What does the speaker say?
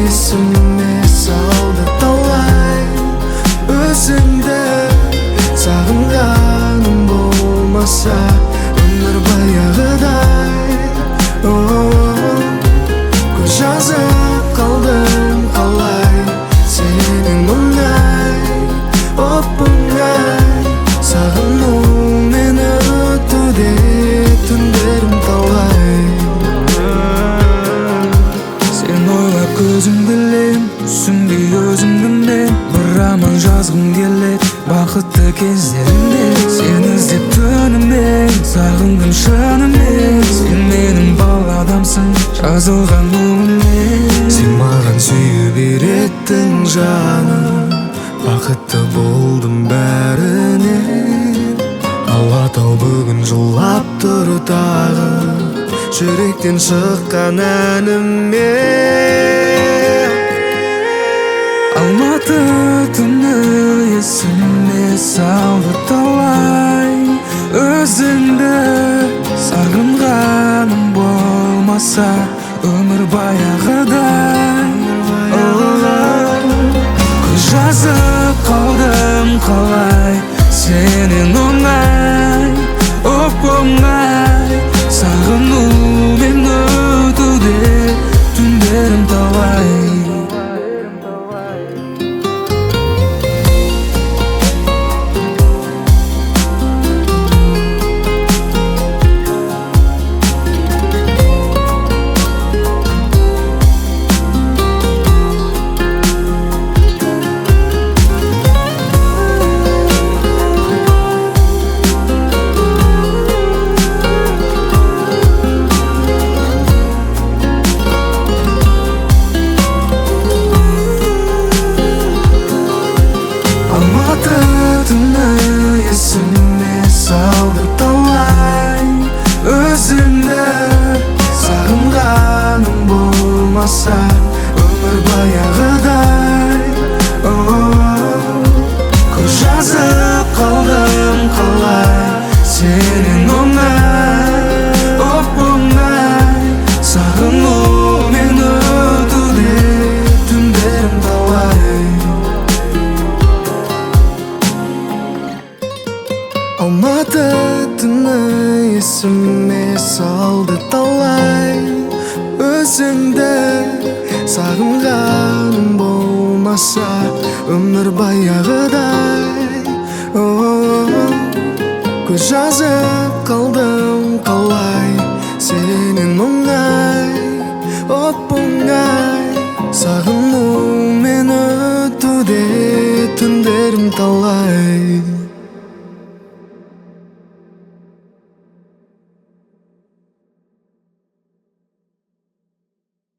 есіме салды талай өзіңді сағынғаным болмаса өмір баяғыдай көз жазып қалдым қалай сенен мұңай оп-оңай сағыну мені өтуде түндерім талай сен ойлап көзіңді ілем түсінбей өзімді мен бір роман жазғым келеді бақытты кездерімде сен іздеп түнімен сағындым шынымен сен менің баладамсың жазылған өмірмен сен маған сүйе беретін жаным бақытты болдым бәрінен алатау бүгін жылап тұр тағы жүректен шыққан әніммен алматы түні есіме салды талай өзіңді сағынғаным болмаса өмір баяғыдай көз жазып қалдым қалай сенен оңай оп-оңай сағыну мен өтуде түндерім талай есіме салды талай өзіңді сағынғаным болмаса өмір баяғыдай көз жазып қалдым қалай сенен оңай оп-оңай сағыну мен өтуде түндерім талай алматы түні есіме салды талай өзіңді сағынғаным болмаса өмір баяғыдай көз жазып қалдым қалай сен